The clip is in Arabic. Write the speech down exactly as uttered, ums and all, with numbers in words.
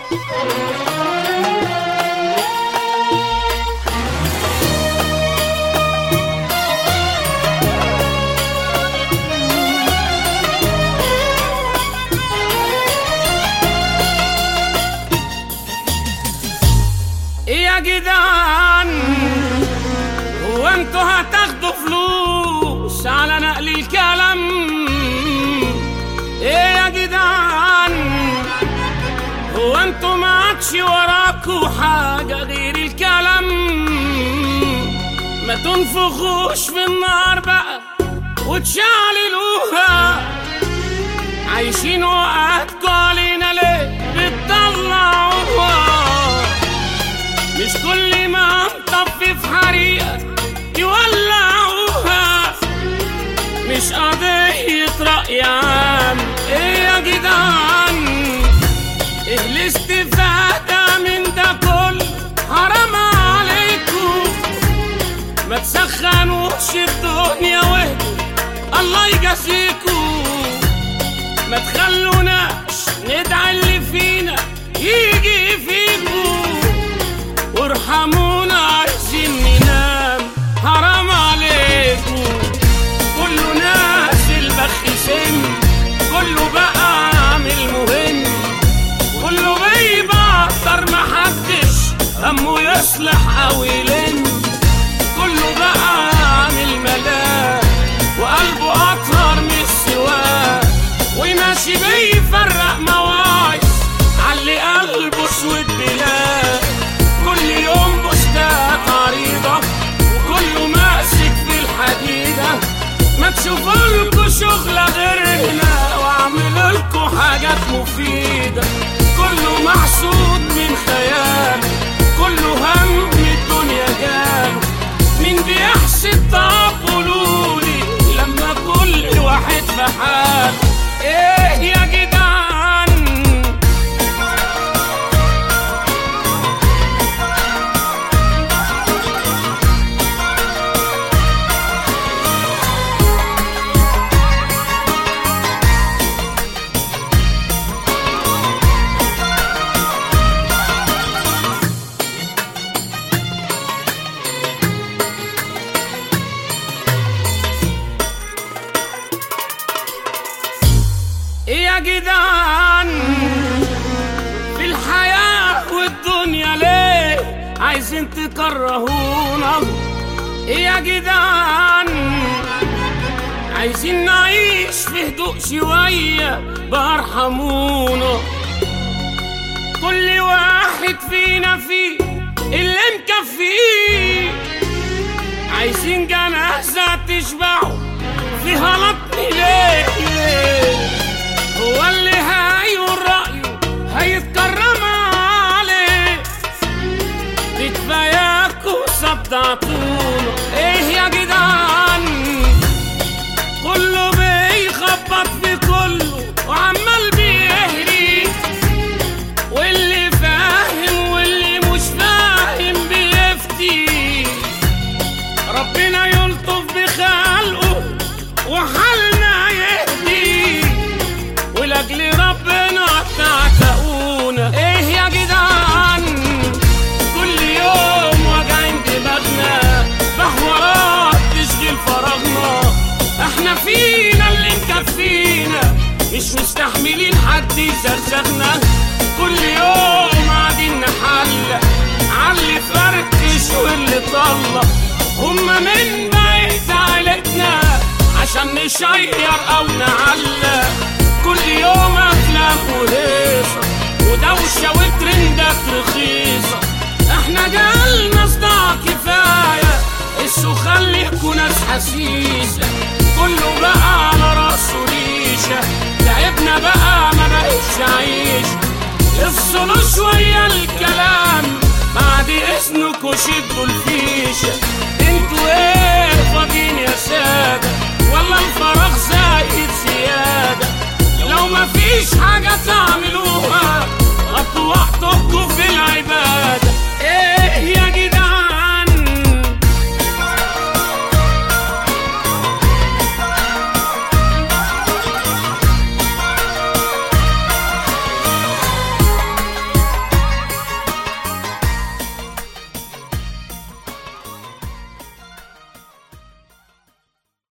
يا جدعان هو انتوا هتاخدوا فلوس على نقل الكلام؟ ايه يا جدعان هو انتوا ما عادش وراكوا حاجة غير الكلام؟ ما تنفخوش في النار بقى وتشعللوها، عايشين وقتكوا علينا ليه بتطلعوها؟ مش كل ما نطفي في حريقة يولعوها، مش قضية رأي عام. ايه يا جدعان ايه الاستفادة من ده كله؟ حرام عليكم ما تسخنوش الدنيا واهدوا الله يجازيكم، ما تخلوناش ندعي اللي فينا يجي فيكم، وارحمونا عايزين ننام حرام عليكم. كله ناس البخ سن، كله بقى عامل مهم، كله بيبعتر محدش همه يصلح او يلم، كله بقى عامل ملاك وقلبه اطهر من السواك، وماشي بيفرق مواعظ علي قلبه اسود بلاك، كل يوم بوستات عريضة وكله ماسك في الحديدة. ما تشوفولكوا شغلة غيرنا واعملولكوا حاجات مفيدة، كله محسود من خيال، كله هم الدنيا جاله. مين بيحسد؟ طب قولولي لما كل واحد في حاله. ايه يا جدعان ايه يا جدعان في الحياة والدنيا ليه عايزين تكرهونا؟ ايه يا جدعان عايزين نعيش في هدوء شوية بارحمونا، كل واحد فينا فيه اللي مكفيه، عايزين جنازة تشبعه فيها لطم ليه؟ هو اللي هيقول رأيه هيتكرم عليه، بكفاياكوا صدعتونا. ايه يا جدعان كله بيخبط في كله وعمال بيهري، واللي فاهم واللي مش فاهم بيفتي، ربنا يلطف بخلقه وحالنا يهدي، ولأجل ربنا تعتقونا. ايه يا جدعان كل يوم واجعين دماغنا بحوارات تشغل فراغنا، احنا فينا اللي مكفينا مش مستحملين حد يزغزغنا، كل يوم قاعدين نحلق عاللي فركش واللي طلق، هما من بقيت عيلتنا عشان نشير او نعلق، كل يوم افلام وهيصة ودوشة وترندات رخيصة، احنا جالنا صداع كفاية اسوا خليكوا ناس حسيسة، كله بقى على راسه ريشة، تعبنا بقى ما بقتش عيشة، افصلوا شوية الكلام بعد اذنكوا شدوا الفيشة، انتوا ايه فاضيين يا سادة والله الفراغ زايد زيادة، لو مفيش حاجة تعملوها غطوا